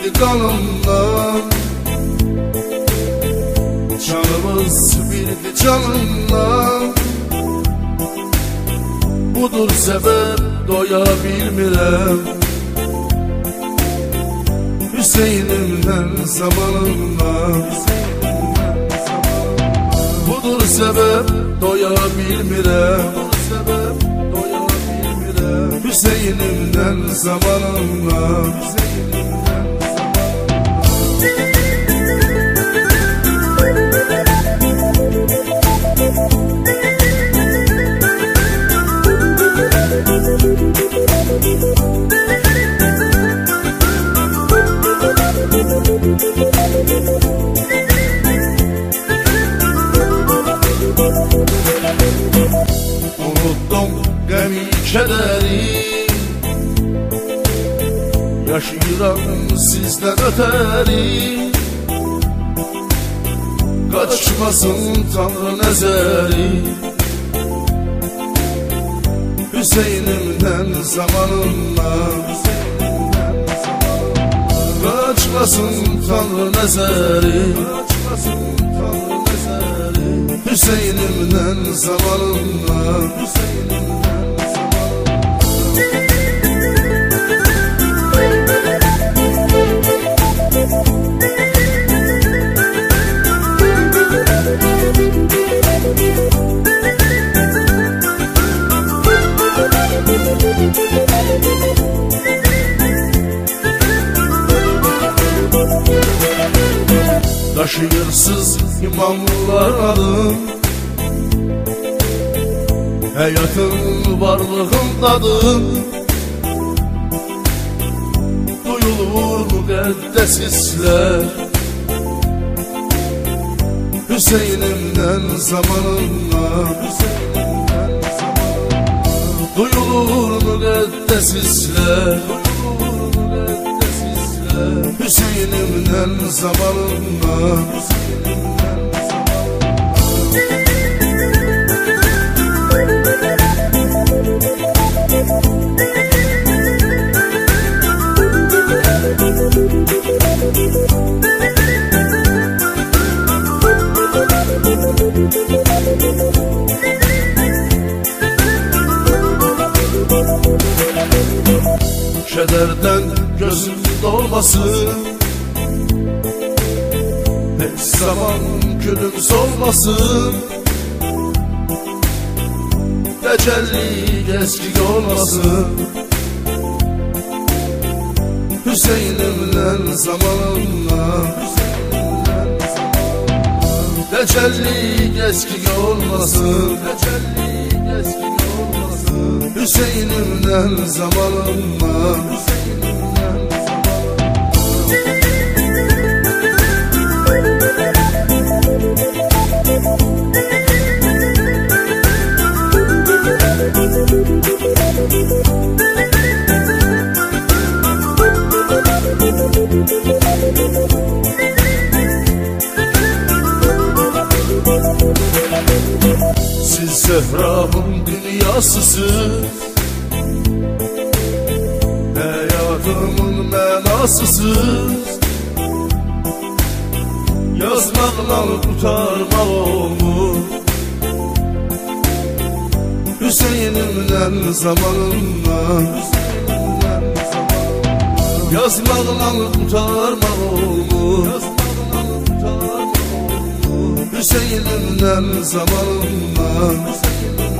birdi kanımla, canımız birdi canımla. Budur sebep doya bilmirəm Hüseynimden zamanımla. Budur sebep doya bilmirəm Hüseynimden zamanımla. Unuttum qəmi kədəri, yaşayıram sizdən ötəri. Qaçmasın Tanrı nəzəri Hüseynimdən zamanımla. Qaçmasın Tanrı nəzəri Hüseynimden zamanımla. Daşıyırsız imamlar adım, hayatın varlığındadır. Duyulur müqəddəs hisslər Hüseynimden zamanımla. Duyulur müqəddəs hisslər Hüseynimden zamanımla. Kederden gözüm dolmasın, hiç zaman gülüm solmasın. Tecelli eski olmasın Hüseynimden zamanımla. Tecelli eski olmasın Hüseynimden zamanımla. Siz Zehra'nın dünyasısınız, hayatımın mənasısınız. Yazmaqla qurtarmaq olmur Hüseynimden zamanımla. Yazmaqla qurtarmaq olmur Hüseynimden zamanımla.